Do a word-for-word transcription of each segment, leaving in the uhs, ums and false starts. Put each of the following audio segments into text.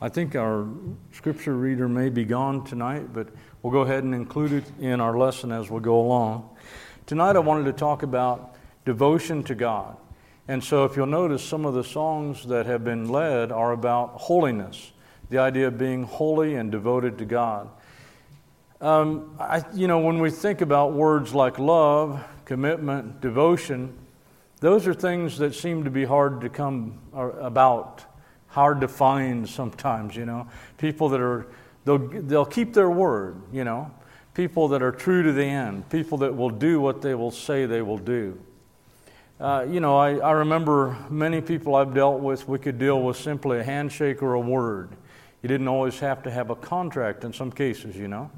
I think our scripture reader may be gone tonight, but we'll go ahead and include it in our lesson as we go along. Tonight I wanted to talk about devotion to God. And so if you'll notice, some of the songs that have been led are about holiness, the idea of being holy and devoted to God. Um, I, you know, when we think about words like love, commitment, devotion, those are things that seem to be hard to come about, hard to find sometimes, you know. People that are, they'll, they'll keep their word, you know. People that are true to the end, people that will do what they will say they will do. Uh, you know, I, I remember many people I've dealt with, we could deal with simply a handshake or a word. You didn't always have to have a contract in some cases, you know.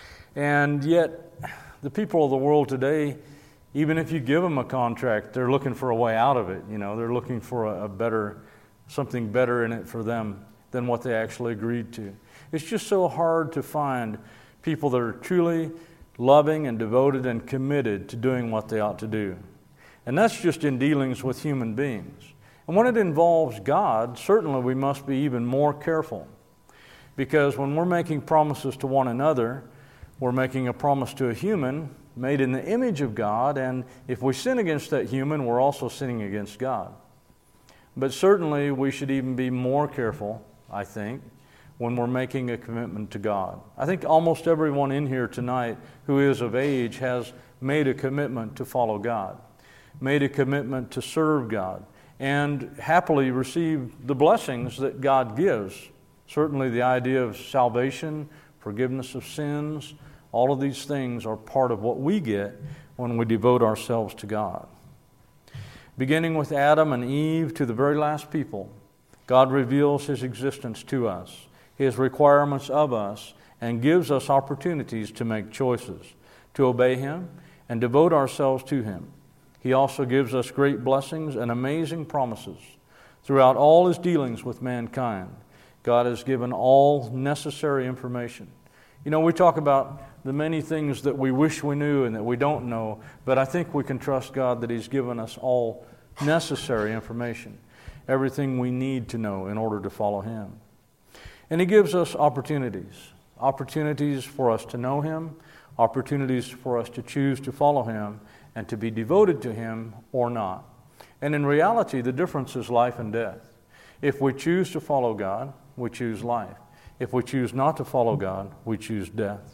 And yet, the people of the world today, even if you give them a contract, they're looking for a way out of it, you know. They're looking for a, a better, something better in it for them than what they actually agreed to. It's just so hard to find people that are truly loving and devoted and committed to doing what they ought to do. And that's just in dealings with human beings. And when it involves God, certainly we must be even more careful. Because when we're making promises to one another, we're making a promise to a human made in the image of God, and if we sin against that human, we're also sinning against God. But certainly we should even be more careful, I think, when we're making a commitment to God. I think almost everyone in here tonight who is of age has made a commitment to follow God, made a commitment to serve God, and happily received the blessings that God gives. Certainly the idea of salvation, forgiveness of sins, all of these things are part of what we get when we devote ourselves to God. Beginning with Adam and Eve to the very last people, God reveals His existence to us, His requirements of us, and gives us opportunities to make choices, to obey Him and devote ourselves to Him. He also gives us great blessings and amazing promises. Throughout all His dealings with mankind, God has given all necessary information. You know, we talk about the many things that we wish we knew and that we don't know, but I think we can trust God that He's given us all necessary information, everything we need to know in order to follow Him. And He gives us opportunities, opportunities for us to know Him, opportunities for us to choose to follow Him and to be devoted to Him or not. And in reality, the difference is life and death. If we choose to follow God, we choose life. If we choose not to follow God, we choose death.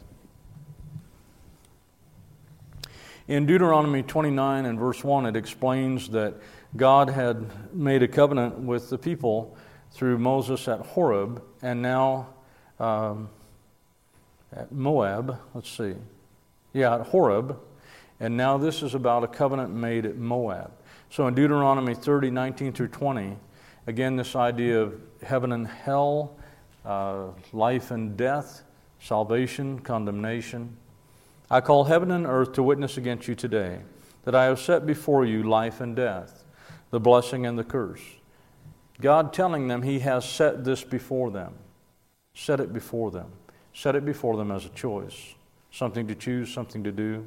In Deuteronomy twenty-nine and verse one, it explains that God had made a covenant with the people through Moses at Horeb, and now um, at Moab, let's see, yeah, at Horeb, and now this is about a covenant made at Moab. So in Deuteronomy thirty, nineteen through twenty, again, this idea of heaven and hell, uh, life and death, salvation, condemnation. I call heaven and earth to witness against you today that I have set before you life and death, the blessing and the curse. God telling them He has set this before them. Set it before them. Set it before them as a choice. Something to choose, something to do.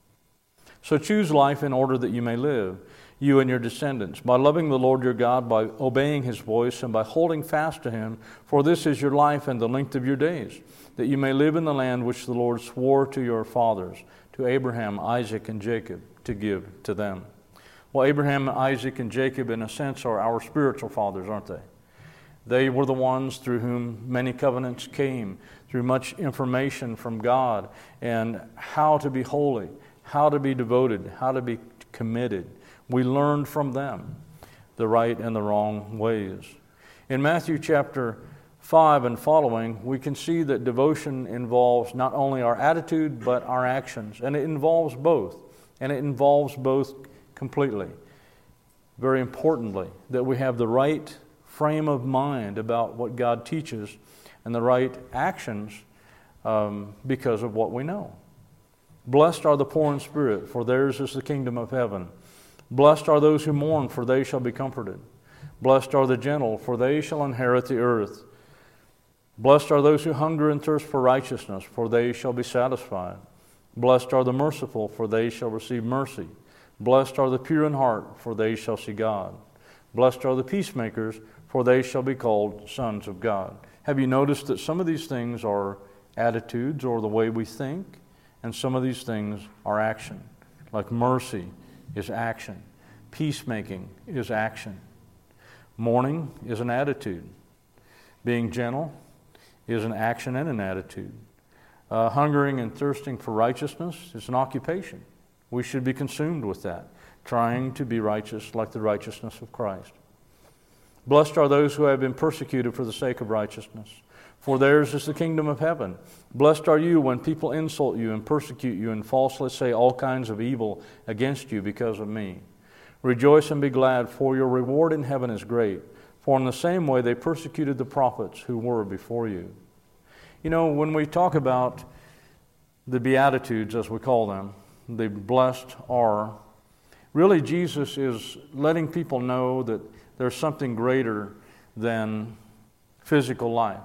So choose life in order that you may live, you and your descendants, by loving the Lord your God, by obeying His voice, and by holding fast to Him, for this is your life and the length of your days, that you may live in the land which the Lord swore to your fathers, to Abraham, Isaac, and Jacob, to give to them. Well, Abraham, Isaac, and Jacob, in a sense, are our spiritual fathers, aren't they? They were the ones through whom many covenants came, through much information from God, and how to be holy, how to be devoted, how to be committed. We learned from them the right and the wrong ways. In Matthew chapter five and following, we can see that devotion involves not only our attitude, but our actions. And it involves both. And it involves both completely. Very importantly, that we have the right frame of mind about what God teaches and the right actions um, because of what we know. Blessed are the poor in spirit, for theirs is the kingdom of heaven. Blessed are those who mourn, for they shall be comforted. Blessed are the gentle, for they shall inherit the earth. Blessed are those who hunger and thirst for righteousness, for they shall be satisfied. Blessed are the merciful, for they shall receive mercy. Blessed are the pure in heart, for they shall see God. Blessed are the peacemakers, for they shall be called sons of God. Have you noticed that some of these things are attitudes or the way we think, and some of these things are action? Like mercy is action. Peacemaking is action. Mourning is an attitude. Being gentle is an action and an attitude. Uh, hungering and thirsting for righteousness is an occupation. We should be consumed with that, trying to be righteous like the righteousness of Christ. Blessed are those who have been persecuted for the sake of righteousness, for theirs is the kingdom of heaven. Blessed are you when people insult you and persecute you and falsely say all kinds of evil against you because of me. Rejoice and be glad, for your reward in heaven is great. For in the same way they persecuted the prophets who were before you. You know, when we talk about the Beatitudes, as we call them, the blessed are, really Jesus is letting people know that there's something greater than physical life.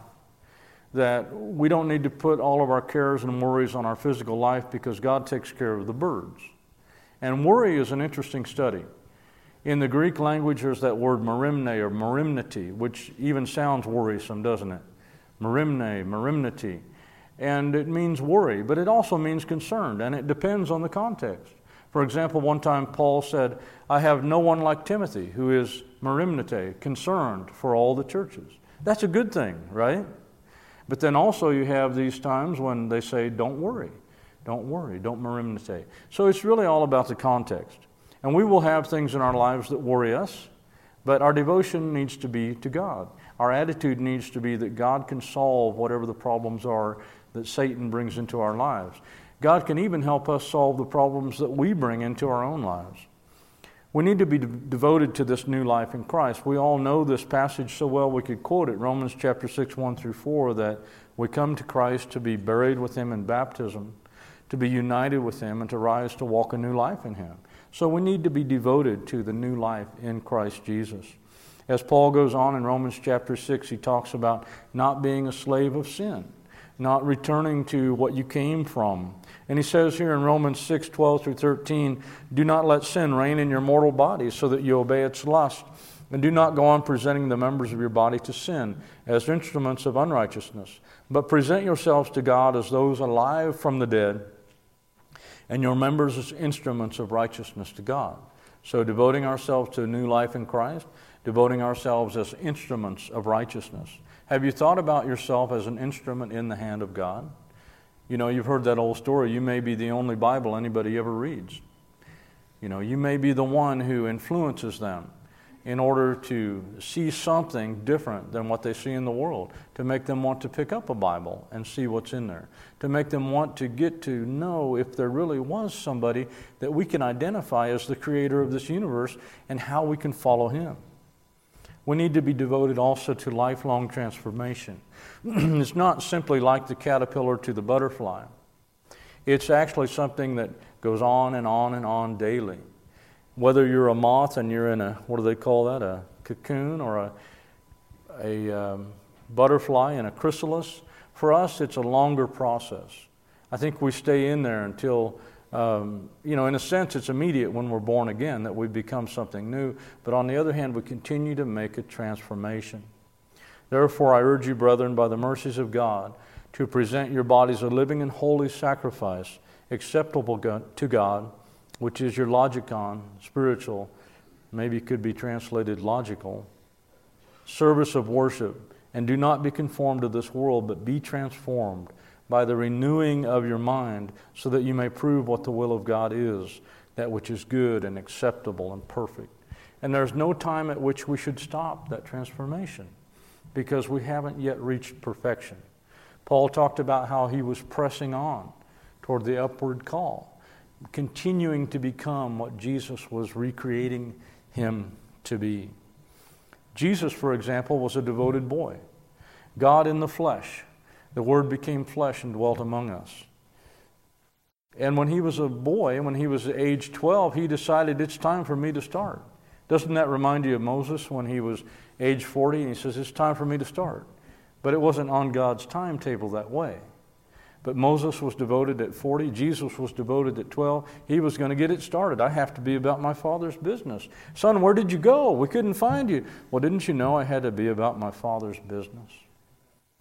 That we don't need to put all of our cares and worries on our physical life because God takes care of the birds. And worry is an interesting study. In the Greek language, there's that word merimne or merimnity, which even sounds worrisome, doesn't it? Merimne, merimnity. And it means worry, but it also means concerned, and it depends on the context. For example, one time Paul said, I have no one like Timothy, who is merimnete, concerned for all the churches. That's a good thing, right? But then also you have these times when they say, don't worry, don't worry, don't merimnete. So it's really all about the context. And we will have things in our lives that worry us, but our devotion needs to be to God. Our attitude needs to be that God can solve whatever the problems are that Satan brings into our lives. God can even help us solve the problems that we bring into our own lives. We need to be de- devoted to this new life in Christ. We all know this passage so well we could quote it, Romans chapter six, one through four, that we come to Christ to be buried with Him in baptism, to be united with Him, and to rise to walk a new life in Him. So we need to be devoted to the new life in Christ Jesus. As Paul goes on in Romans chapter six, he talks about not being a slave of sin, not returning to what you came from. And he says here in Romans six, twelve through thirteen, do not let sin reign in your mortal body so that you obey its lust. And do not go on presenting the members of your body to sin as instruments of unrighteousness, but present yourselves to God as those alive from the dead, and your members as instruments of righteousness to God. So devoting ourselves to a new life in Christ, devoting ourselves as instruments of righteousness. Have you thought about yourself as an instrument in the hand of God? You know, you've heard that old story. You may be the only Bible anybody ever reads. You know, you may be the one who influences them in order to see something different than what they see in the world, to make them want to pick up a Bible and see what's in there, to make them want to get to know if there really was somebody that we can identify as the creator of this universe and how we can follow Him. We need to be devoted also to lifelong transformation. It's not simply like the caterpillar to the butterfly. It's actually something that goes on and on and on daily. Whether you're a moth and you're in a, what do they call that, a cocoon, or a, a um, butterfly in a chrysalis, for us it's a longer process. I think we stay in there until, um, you know, in a sense it's immediate when we're born again that we become something new, but on the other hand we continue to make a transformation. Therefore I urge you, brethren, by the mercies of God, to present your bodies a living and holy sacrifice, acceptable to God, which is your logikon, spiritual, maybe it could be translated logical, service of worship. And do not be conformed to this world, but be transformed by the renewing of your mind, so that you may prove what the will of God is, that which is good and acceptable and perfect. And there's no time at which we should stop that transformation, because we haven't yet reached perfection. Paul talked about how he was pressing on toward the upward call, continuing to become what Jesus was recreating him to be. Jesus, for example, was a devoted boy. God in the flesh. The Word became flesh and dwelt among us. And when he was a boy, when he was age twelve, he decided it's time for me to start. Doesn't that remind you of Moses when he was age forty and he says, it's time for me to start? But it wasn't on God's timetable that way. But Moses was devoted at forty. Jesus was devoted at twelve. He was going to get it started. I have to be about my Father's business. Son, where did you go? We couldn't find you. Well, didn't you know I had to be about my Father's business?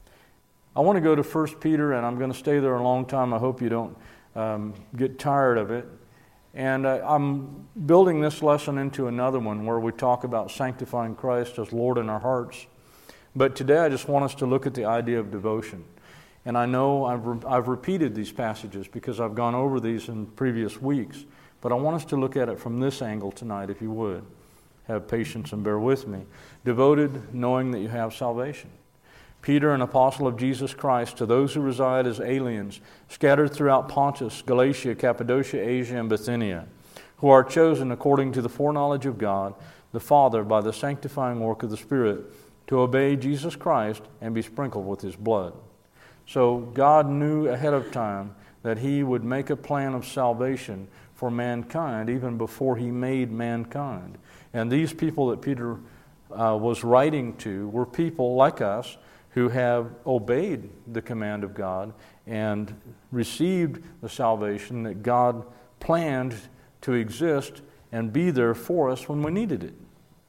I want to go to First Peter, and I'm going to stay there a long time. I hope you don't um, get tired of it. And uh, I'm building this lesson into another one where we talk about sanctifying Christ as Lord in our hearts. But today I just want us to look at the idea of devotion. And I know I've, re- I've repeated these passages because I've gone over these in previous weeks. But I want us to look at it from this angle tonight, if you would. Have patience and bear with me. Devoted, knowing that you have salvation. Peter, an apostle of Jesus Christ, to those who reside as aliens, scattered throughout Pontus, Galatia, Cappadocia, Asia, and Bithynia, who are chosen according to the foreknowledge of God, the Father, by the sanctifying work of the Spirit, to obey Jesus Christ and be sprinkled with His blood. So God knew ahead of time that He would make a plan of salvation for mankind even before He made mankind. And these people that Peter uh, was writing to were people like us who have obeyed the command of God and received the salvation that God planned to exist and be there for us when we needed it.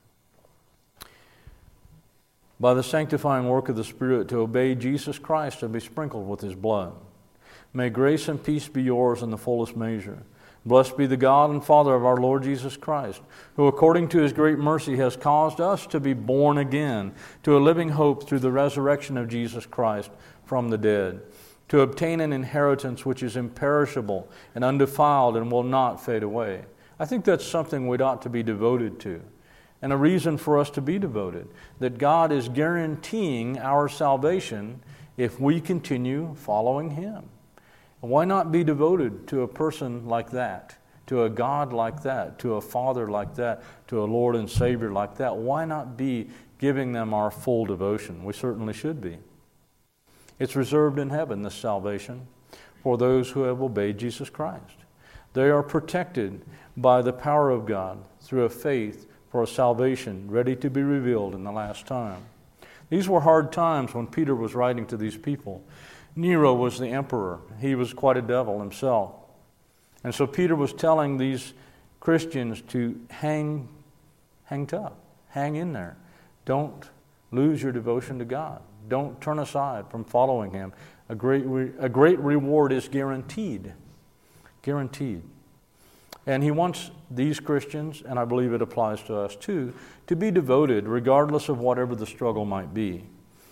By the sanctifying work of the Spirit, to obey Jesus Christ and be sprinkled with His blood. May grace and peace be yours in the fullest measure. Blessed be the God and Father of our Lord Jesus Christ, who according to His great mercy has caused us to be born again to a living hope through the resurrection of Jesus Christ from the dead, to obtain an inheritance which is imperishable and undefiled and will not fade away. I think that's something we ought to be devoted to, and a reason for us to be devoted, that God is guaranteeing our salvation if we continue following Him. Why not be devoted to a person like that, to a God like that, to a Father like that, to a Lord and Savior like that? Why not be giving them our full devotion? We certainly should be. It's reserved in heaven, this salvation, for those who have obeyed Jesus Christ. They are protected by the power of God through a faith for a salvation ready to be revealed in the last time. These were hard times when Peter was writing to these people. Nero was the emperor. He was quite a devil himself. And so Peter was telling these Christians to hang, hang tough, hang in there. Don't lose your devotion to God. Don't turn aside from following Him. A great, re- a great reward is guaranteed. Guaranteed. And he wants these Christians, and I believe it applies to us too, to be devoted regardless of whatever the struggle might be.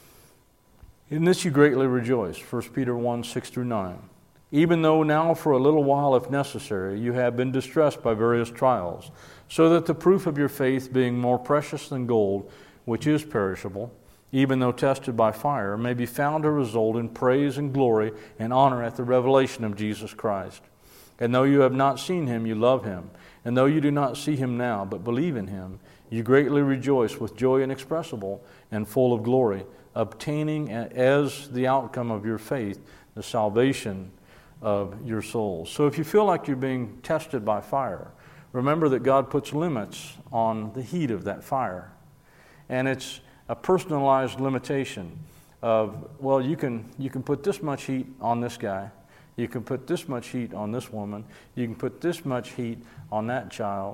In this you greatly rejoice, First Peter one, six through nine. Even though now for a little while, if necessary, you have been distressed by various trials, so that the proof of your faith, being more precious than gold, which is perishable, even though tested by fire, may be found to result in praise and glory and honor at the revelation of Jesus Christ. And though you have not seen Him, you love Him. And though you do not see Him now, but believe in Him, you greatly rejoice with joy inexpressible and full of glory, obtaining as the outcome of your faith the salvation of your souls. So if you feel like you're being tested by fire, remember that God puts limits on the heat of that fire. And it's a personalized limitation of, well, you can you can put this much heat on this guy, you can put this much heat on this woman, you can put this much heat on that child.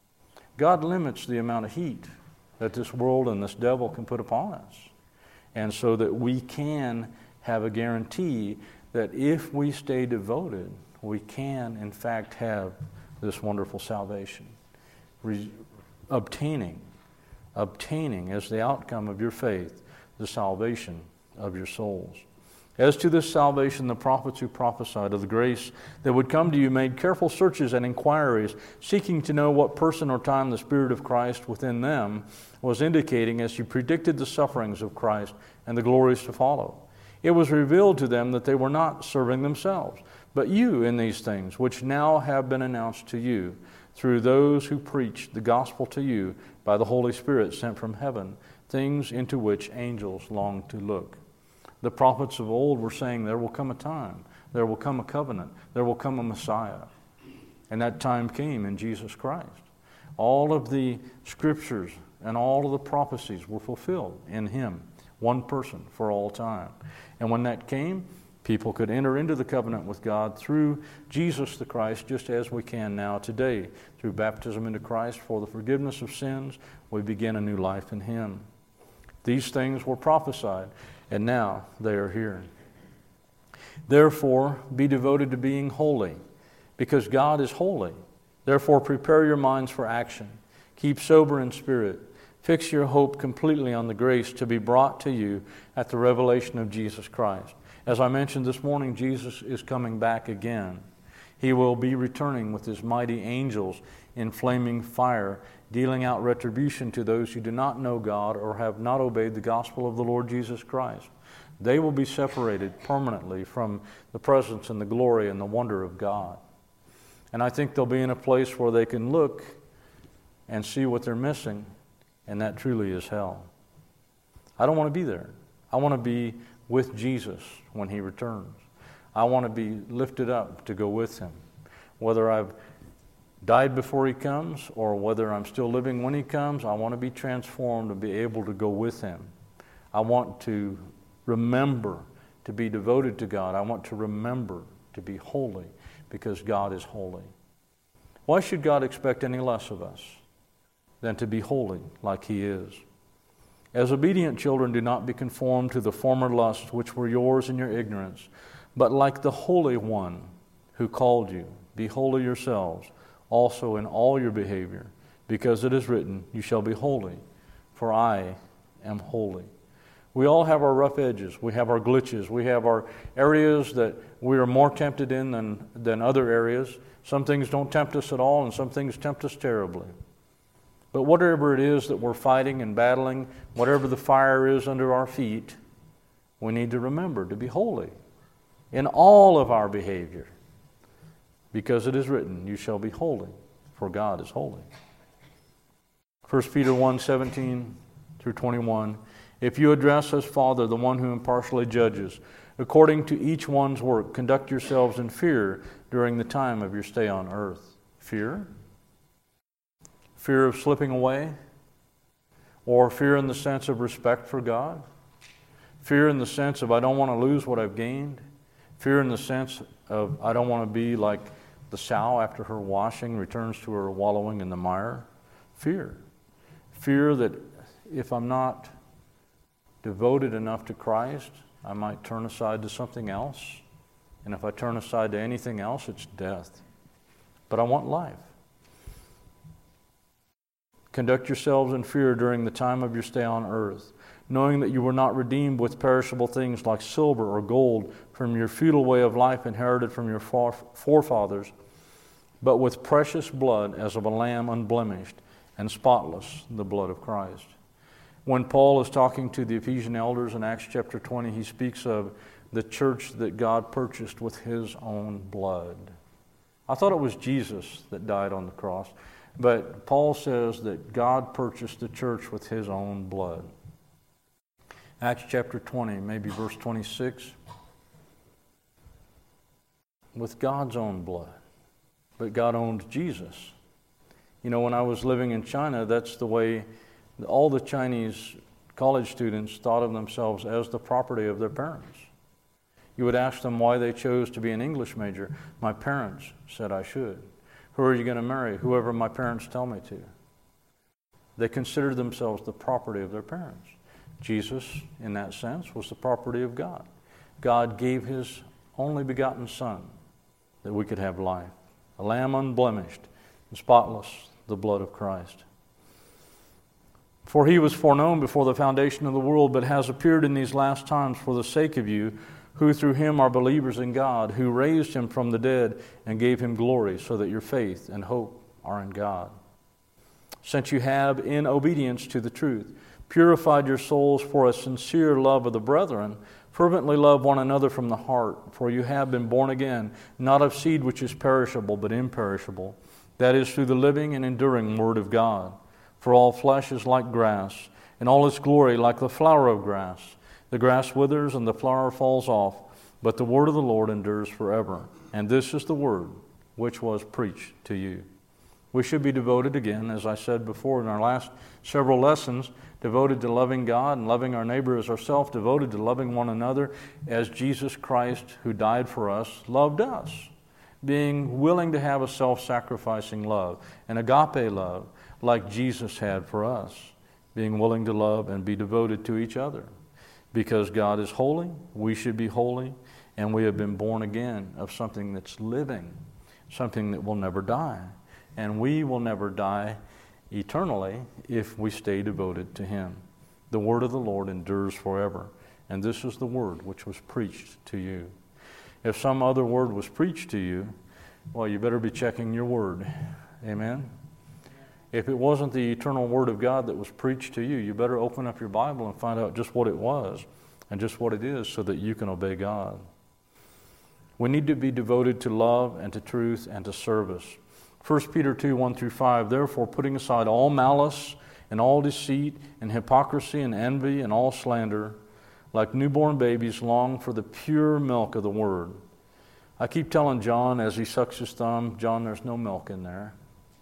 God limits the amount of heat that this world and this devil can put upon us. And so that we can have a guarantee that if we stay devoted, we can, in fact, have this wonderful salvation. Re- obtaining, obtaining as the outcome of your faith, the salvation of your souls. As to this salvation, the prophets who prophesied of the grace that would come to you made careful searches and inquiries, seeking to know what person or time the Spirit of Christ within them was indicating as He predicted the sufferings of Christ and the glories to follow. It was revealed to them that they were not serving themselves, but you in these things, which now have been announced to you through those who preach the gospel to you by the Holy Spirit sent from heaven, things into which angels long to look. The prophets of old were saying there will come a time, there will come a covenant, there will come a Messiah. And that time came in Jesus Christ. All of the scriptures and all of the prophecies were fulfilled in Him, one person for all time. And when that came, people could enter into the covenant with God through Jesus the Christ, just as we can now today. Through baptism into Christ for the forgiveness of sins, we begin a new life in Him. These things were prophesied. and now they are here. Therefore, be devoted to being holy, because God is holy. Therefore, prepare your minds for action. Keep sober in spirit. Fix your hope completely on the grace to be brought to you at the revelation of Jesus Christ. As I mentioned this morning, Jesus is coming back again. He will be returning with his mighty angels in flaming fire, dealing out retribution to those who do not know God or have not obeyed the gospel of the Lord Jesus Christ. They will be separated permanently from the presence and the glory and the wonder of God. And I think they'll be in a place where they can look and see what they're missing, and that truly is hell. I don't want to be there. I want to be with Jesus when he returns. I want to be lifted up to go with him. Whether I've died before he comes or whether I'm still living when he comes, I want to be transformed and be able to go with him. I want to remember to be devoted to God. I want to remember to be holy because God is holy. Why should God expect any less of us than to be holy like he is? As obedient children, do not be conformed to the former lusts which were yours in your ignorance, but like the Holy One who called you, be holy yourselves also in all your behavior, because it is written, you shall be holy, for I am holy. We all have our rough edges. We have our glitches. We have our areas that we are more tempted in than, than other areas. Some things don't tempt us at all, and some things tempt us terribly. But whatever it is that we're fighting and battling, whatever the fire is under our feet, we need to remember to be holy in all of our behavior. Because it is written, you shall be holy, for God is holy. First Peter one, seventeen through twenty-one. If you address as Father the one who impartially judges, according to each one's work, conduct yourselves in fear during the time of your stay on earth. Fear? Fear of slipping away? Or fear in the sense of respect for God? Fear in the sense of I don't want to lose what I've gained? Fear in the sense of I don't want to be like the sow after her washing returns to her wallowing in the mire? Fear. Fear that if I'm not devoted enough to Christ, I might turn aside to something else. And if I turn aside to anything else, it's death. But I want life. Conduct yourselves in fear during the time of your stay on earth, knowing that you were not redeemed with perishable things like silver or gold from your futile way of life inherited from your forefathers, but with precious blood as of a lamb unblemished and spotless, the blood of Christ. When Paul is talking to the Ephesian elders in Acts chapter twenty, he speaks of the church that God purchased with his own blood. I thought it was Jesus that died on the cross, but Paul says that God purchased the church with his own blood. Acts chapter twenty, maybe verse twenty-six. With God's own blood. But God owned Jesus. You know, when I was living in China, that's the way all the Chinese college students thought of themselves as the property of their parents. You would ask them why they chose to be an English major. My parents said I should. Who are you going to marry? Whoever my parents tell me to. They considered themselves the property of their parents. Jesus, in that sense, was the property of God. God gave his only begotten Son that we could have life. A lamb unblemished and spotless, the blood of Christ. For he was foreknown before the foundation of the world, but has appeared in these last times for the sake of you, who through him are believers in God, who raised him from the dead and gave him glory, so that your faith and hope are in God. Since you have, in obedience to the truth, purified your souls for a sincere love of the brethren, fervently love one another from the heart, for you have been born again, not of seed which is perishable, but imperishable, that is, through the living and enduring Word of God. For all flesh is like grass, and all its glory like the flower of grass. The grass withers and the flower falls off, but the word of the Lord endures forever. And this is the word which was preached to you. We should be devoted again, as I said before in our last several lessons, devoted to loving God and loving our neighbor as ourselves, devoted to loving one another as Jesus Christ, who died for us, loved us. Being willing to have a self-sacrificing love, an agape love, like Jesus had for us. Being willing to love and be devoted to each other. Because God is holy, we should be holy, and we have been born again of something that's living, something that will never die. And we will never die eternally if we stay devoted to Him. The word of the Lord endures forever. And this is the word which was preached to you. If some other word was preached to you, well, you better be checking your word. Amen? If it wasn't the eternal word of God that was preached to you, you better open up your Bible and find out just what it was and just what it is so that you can obey God. We need to be devoted to love and to truth and to service. First Peter two, one through five, therefore putting aside all malice and all deceit and hypocrisy and envy and all slander, like newborn babies long for the pure milk of the word. I keep telling John as he sucks his thumb, John, there's no milk in there.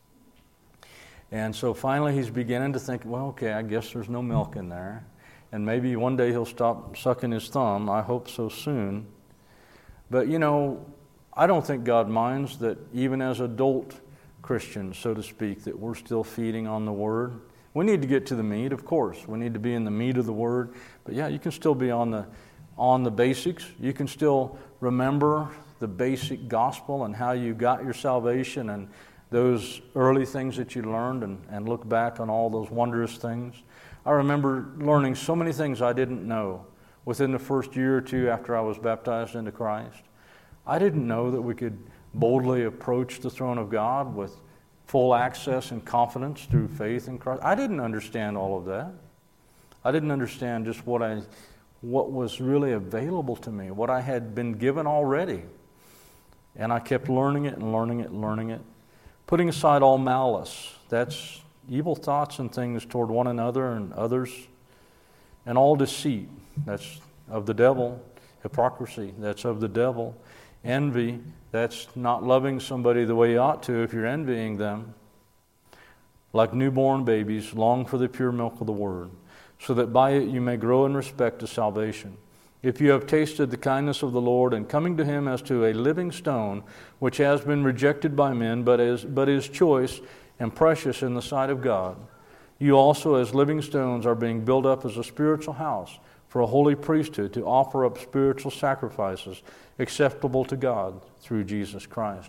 And so finally he's beginning to think, well, okay, I guess there's no milk in there. And maybe one day he'll stop sucking his thumb. I hope so soon. But, you know, I don't think God minds that even as adult Christians, so to speak, that we're still feeding on the Word. We need to get to the meat, of course. We need to be in the meat of the Word. But, yeah, you can still be on the on the basics. You can still remember the basic gospel and how you got your salvation and those early things that you learned and, and look back on all those wondrous things. I remember learning so many things I didn't know within the first year or two after I was baptized into Christ. I didn't know that we could boldly approach the throne of God with full access and confidence through faith in Christ. I didn't understand all of that. I didn't understand just what I, what was really available to me, what I had been given already. And I kept learning it and learning it and learning it. Putting aside all malice, that's evil thoughts and things toward one another and others, and all deceit, that's of the devil. Hypocrisy, that's of the devil. Envy, that's not loving somebody the way you ought to if you're envying them. Like newborn babies, long for the pure milk of the word, so that by it you may grow in respect to salvation. If you have tasted the kindness of the Lord, and coming to Him as to a living stone, which has been rejected by men, but is, but is choice and precious in the sight of God, you also as living stones are being built up as a spiritual house for a holy priesthood to offer up spiritual sacrifices acceptable to God through Jesus Christ.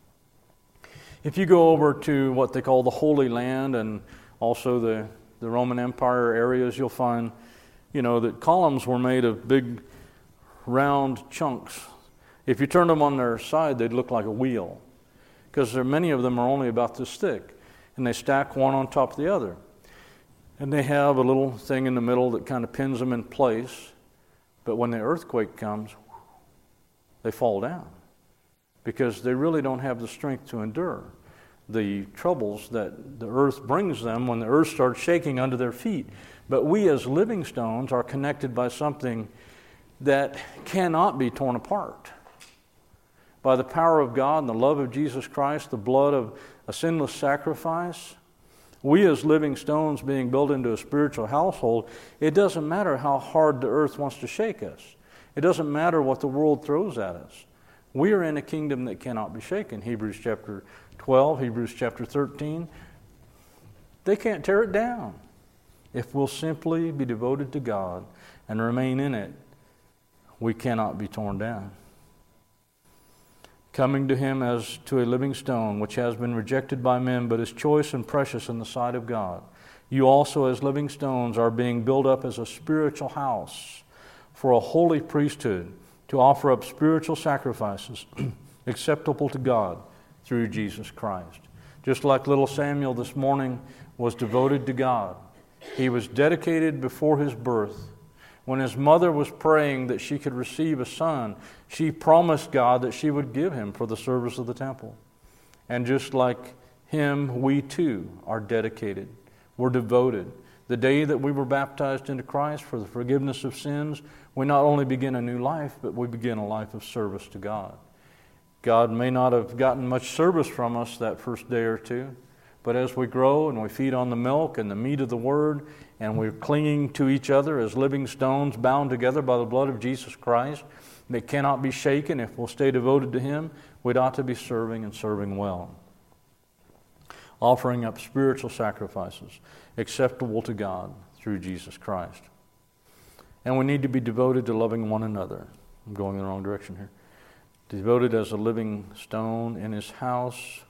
If you go over to what they call the Holy Land and also the, the Roman Empire areas, you'll find, you know, that columns were made of big round chunks. If you turned them on their side, they'd look like a wheel, because there many of them are only about this thick, and they stack one on top of the other. And they have a little thing in the middle that kind of pins them in place, but when the earthquake comes, they fall down, because they really don't have the strength to endure the troubles that the earth brings them when the earth starts shaking under their feet. But we as living stones are connected by something that cannot be torn apart. By the power of God and the love of Jesus Christ, the blood of a sinless sacrifice, we as living stones being built into a spiritual household, it doesn't matter how hard the earth wants to shake us. It doesn't matter what the world throws at us. We are in a kingdom that cannot be shaken. Hebrews chapter twelve, Hebrews chapter thirteen. They can't tear it down. If we'll simply be devoted to God and remain in it, we cannot be torn down. Coming to Him as to a living stone, which has been rejected by men, but is choice and precious in the sight of God. You also, as living stones, are being built up as a spiritual house for a holy priesthood to offer up spiritual sacrifices acceptable to God through Jesus Christ. Just like little Samuel this morning was devoted to God. He was dedicated before his birth. When his mother was praying that she could receive a son, she promised God that she would give him for the service of the temple. And just like him, we too are dedicated. We're devoted. The day that we were baptized into Christ for the forgiveness of sins, we not only begin a new life, but we begin a life of service to God. God may not have gotten much service from us that first day or two, but as we grow and we feed on the milk and the meat of the Word, and we're clinging to each other as living stones bound together by the blood of Jesus Christ that cannot be shaken if we'll stay devoted to Him, we'd ought to be serving and serving well. Offering up spiritual sacrifices acceptable to God through Jesus Christ. And we need to be devoted to loving one another. I'm going in the wrong direction here. Devoted as a living stone in his house.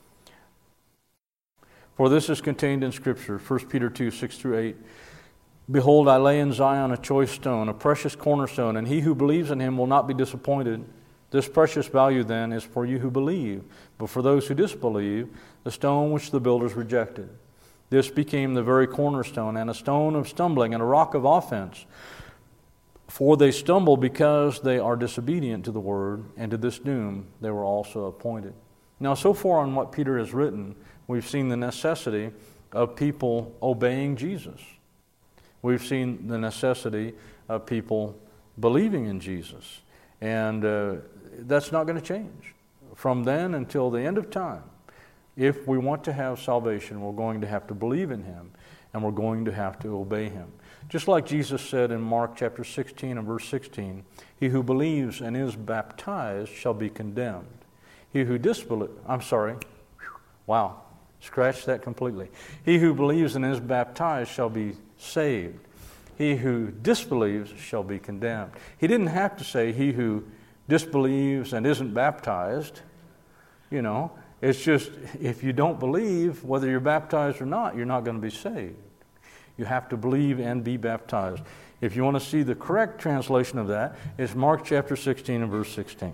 For this is contained in Scripture, First Peter two, six through eight. Behold, I lay in Zion a choice stone, a precious cornerstone, and he who believes in him will not be disappointed. This precious value then is for you who believe, but for those who disbelieve, the stone which the builders rejected. This became the very cornerstone, and a stone of stumbling, and a rock of offense. For they stumble because they are disobedient to the word, and to this doom they were also appointed. Now, so far on what Peter has written, we've seen the necessity of people obeying Jesus. We've seen the necessity of people believing in Jesus. And uh, that's not going to change. From then until the end of time, if we want to have salvation, we're going to have to believe in him, and we're going to have to obey him. Just like Jesus said in Mark chapter sixteen and verse sixteen, he who believes and is baptized shall be condemned. He who disbelieves, I'm sorry, wow, scratch that completely. He who believes and is baptized shall be saved. He who disbelieves shall be condemned. He didn't have to say he who disbelieves and isn't baptized. You know, it's just if you don't believe, whether you're baptized or not, you're not going to be saved. You have to believe and be baptized. If you want to see the correct translation of that, it's Mark chapter sixteen and verse sixteen.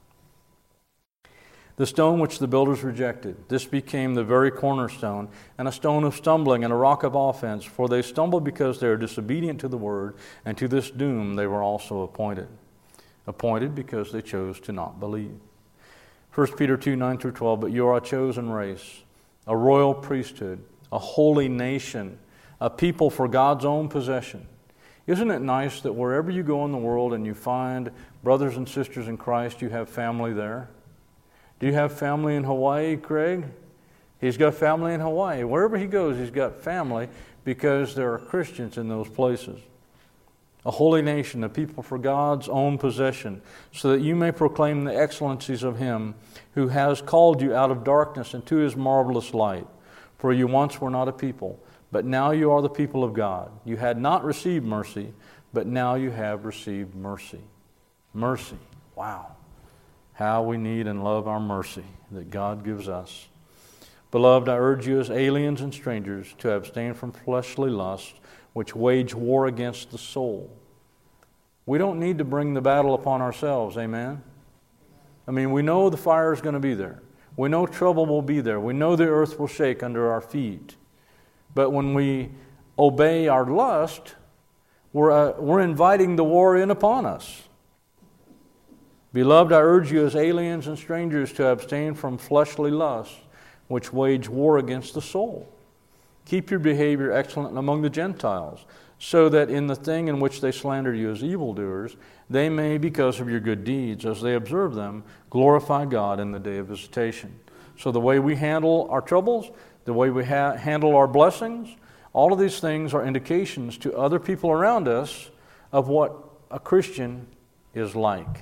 The stone which the builders rejected, this became the very cornerstone, and a stone of stumbling and a rock of offense, for they stumbled because they are disobedient to the word, and to this doom they were also appointed. Appointed because they chose to not believe. First Peter two, nine through twelve, but you are a chosen race, a royal priesthood, a holy nation, a people for God's own possession. Isn't it nice that wherever you go in the world and you find brothers and sisters in Christ, you have family there? Do you have family in Hawaii, Craig? He's got family in Hawaii. Wherever he goes, he's got family because there are Christians in those places. A holy nation, a people for God's own possession, so that you may proclaim the excellencies of him who has called you out of darkness into his marvelous light. For you once were not a people, but now you are the people of God. You had not received mercy, but now you have received mercy. Mercy. Wow. How we need and love our mercy that God gives us. Beloved, I urge you as aliens and strangers to abstain from fleshly lusts, which wage war against the soul. We don't need to bring the battle upon ourselves, amen? I mean, we know the fire is going to be there. We know trouble will be there. We know the earth will shake under our feet. But when we obey our lust, we're, uh, we're inviting the war in upon us. Beloved, I urge you as aliens and strangers to abstain from fleshly lusts, which wage war against the soul. Keep your behavior excellent among the Gentiles, so that in the thing in which they slander you as evildoers, they may, because of your good deeds, as they observe them, glorify God in the day of visitation. So the way we handle our troubles, the way we ha- handle our blessings, all of these things are indications to other people around us of what a Christian is like.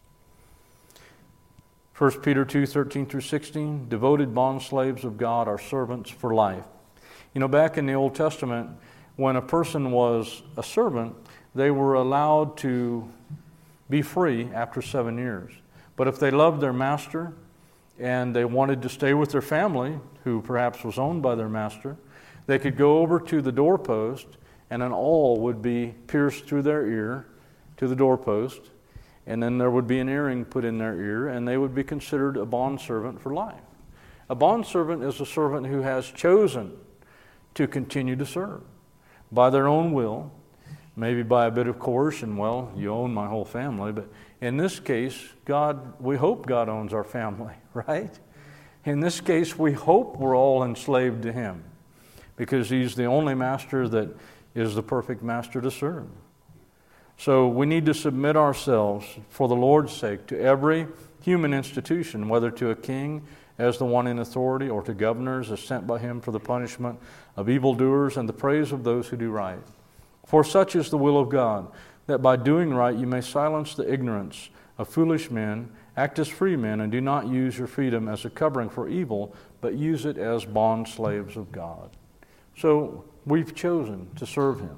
First Peter two, thirteen through sixteen, devoted bondslaves of God are servants for life. You know, back in the Old Testament, when a person was a servant, they were allowed to be free after seven years. But if they loved their master and they wanted to stay with their family, who perhaps was owned by their master, they could go over to the doorpost and an awl would be pierced through their ear to the doorpost, and then there would be an earring put in their ear, and they would be considered a bondservant for life. A bondservant is a servant who has chosen to continue to serve by their own will, maybe by a bit of coercion. Well, you own my whole family, but in this case, God, we hope God owns our family, right? In this case, we hope we're all enslaved to him because he's the only master that is the perfect master to serve. So we need to submit ourselves for the Lord's sake to every human institution, whether to a king as the one in authority or to governors as sent by him for the punishment of evildoers and the praise of those who do right. For such is the will of God, that by doing right you may silence the ignorance of foolish men, act as free men, and do not use your freedom as a covering for evil, but use it as bond slaves of God. So we've chosen to serve him.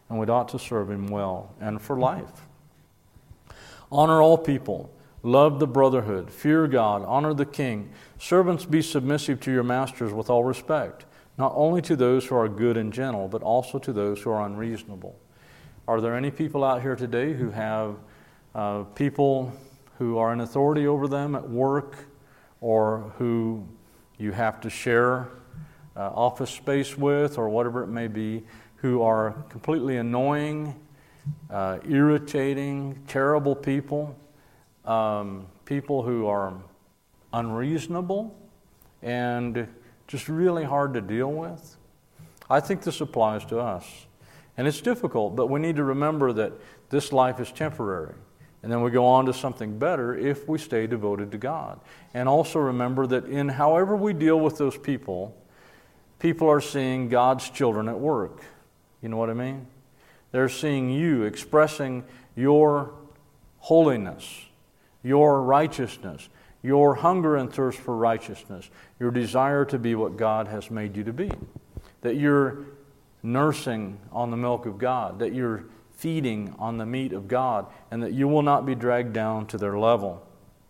and we ought to serve Him well and for life. Honor all people. Love the brotherhood. Fear God. Honor the king. Servants, be submissive to your masters with all respect, not only to those who are good and gentle, but also to those who are unreasonable. Are there any people out here today who have uh, people who are in authority over them at work, or who you have to share uh, office space with, or whatever it may be, who are completely annoying, uh, irritating, terrible people, um, people who are unreasonable and just really hard to deal with? I think this applies to us. And it's difficult, but we need to remember that this life is temporary. And then we go on to something better if we stay devoted to God. And also remember that in however we deal with those people, people are seeing God's children at work. You know what I mean? They're seeing you expressing your holiness, your righteousness, your hunger and thirst for righteousness, your desire to be what God has made you to be. That you're nursing on the milk of God, that you're feeding on the meat of God, and that you will not be dragged down to their level.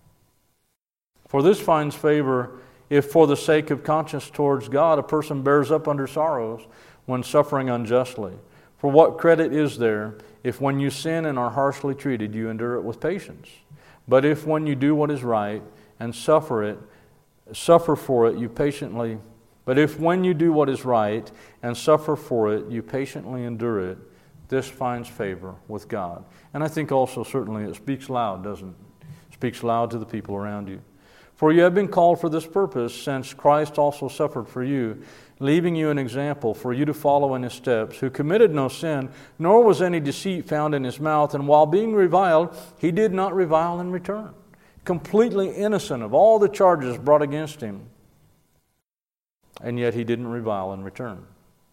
For this finds favor if for the sake of conscience towards God a person bears up under sorrows when suffering unjustly. For what credit is there if when you sin and are harshly treated you endure it with patience? But if when you do what is right and suffer it, suffer for it, you patiently, but if when you do what is right and suffer for it, you patiently endure it, this finds favor with God. And I think also certainly it speaks loud, doesn't it? It speaks loud to the people around you. For you have been called for this purpose, since Christ also suffered for you, leaving you an example for you to follow in His steps, who committed no sin, nor was any deceit found in His mouth, and while being reviled, He did not revile in return. Completely innocent of all the charges brought against Him, and yet He didn't revile in return.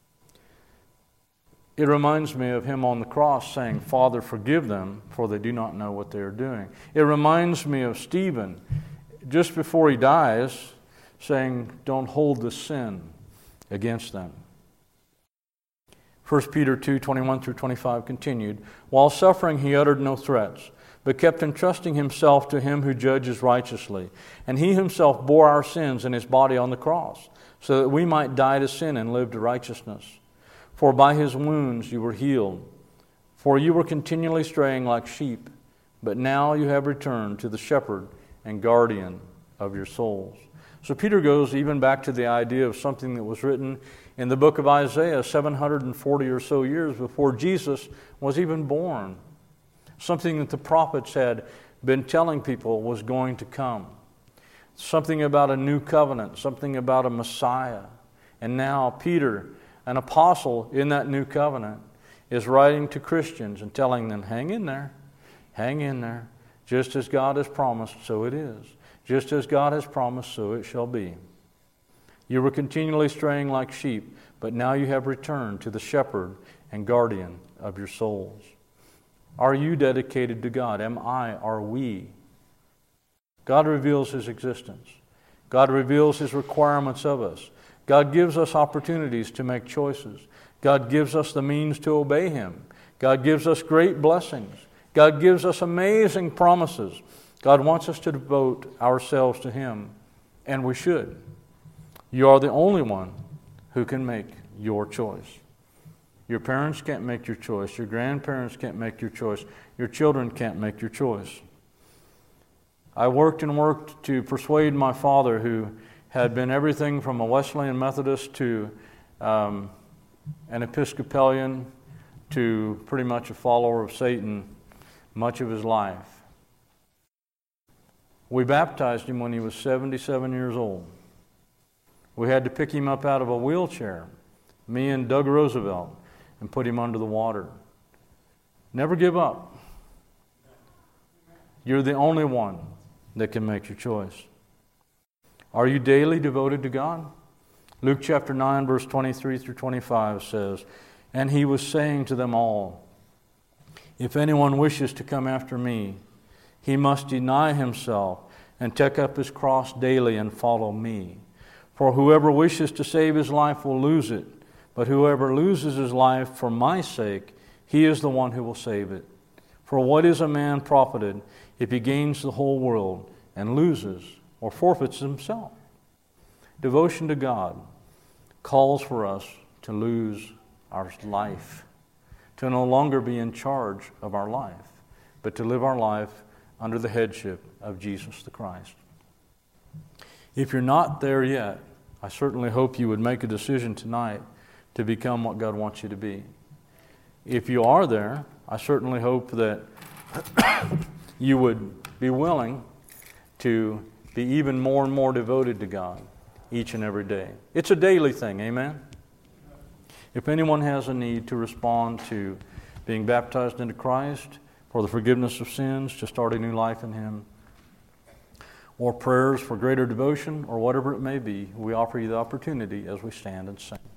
It reminds me of Him on the cross saying, Father, forgive them, for they do not know what they are doing. It reminds me of Stephen, just before he dies, saying, don't hold the sin against them. First Peter two, twenty-one through twenty-five continued, while suffering he uttered no threats, but kept entrusting himself to Him who judges righteously. And He Himself bore our sins in His body on the cross, so that we might die to sin and live to righteousness. For by His wounds you were healed. For you were continually straying like sheep, but now you have returned to the shepherd and guardian of your souls. So Peter goes even back to the idea of something that was written in the book of Isaiah seven hundred forty or so years before Jesus was even born. Something that the prophets had been telling people was going to come. Something about a new covenant, something about a Messiah. And now Peter, an apostle in that new covenant, is writing to Christians and telling them, hang in there, hang in there. Just as God has promised, so it is. Just as God has promised, so it shall be. You were continually straying like sheep, but now you have returned to the shepherd and guardian of your souls. Are you dedicated to God? Am I? Are we? God reveals His existence. God reveals His requirements of us. God gives us opportunities to make choices. God gives us the means to obey Him. God gives us great blessings. God gives us amazing promises. God wants us to devote ourselves to Him, and we should. You are the only one who can make your choice. Your parents can't make your choice. Your grandparents can't make your choice. Your children can't make your choice. I worked and worked to persuade my father, who had been everything from a Wesleyan Methodist to um, an Episcopalian to pretty much a follower of Satan much of his life. We baptized him when he was seventy-seven years old. We had to pick him up out of a wheelchair, me and Doug Roosevelt, and put him under the water. Never give up. You're the only one that can make your choice. Are you daily devoted to God? Luke chapter nine, verse twenty-three through twenty-five says, and He was saying to them all, if anyone wishes to come after me, he must deny himself and take up his cross daily and follow me. For whoever wishes to save his life will lose it, but whoever loses his life for my sake He is the one who will save it. For what is a man profited if he gains the whole world and loses or forfeits himself? Devotion to God calls for us to lose our life, to no longer be in charge of our life, but to live our life under the headship of Jesus the Christ. If you're not there yet, I certainly hope you would make a decision tonight to become what God wants you to be. If you are there, I certainly hope that you would be willing to be even more and more devoted to God each and every day. It's a daily thing, amen? If anyone has a need to respond to being baptized into Christ, for the forgiveness of sins, to start a new life in Him, or prayers for greater devotion, or whatever it may be, we offer you the opportunity as we stand and sing.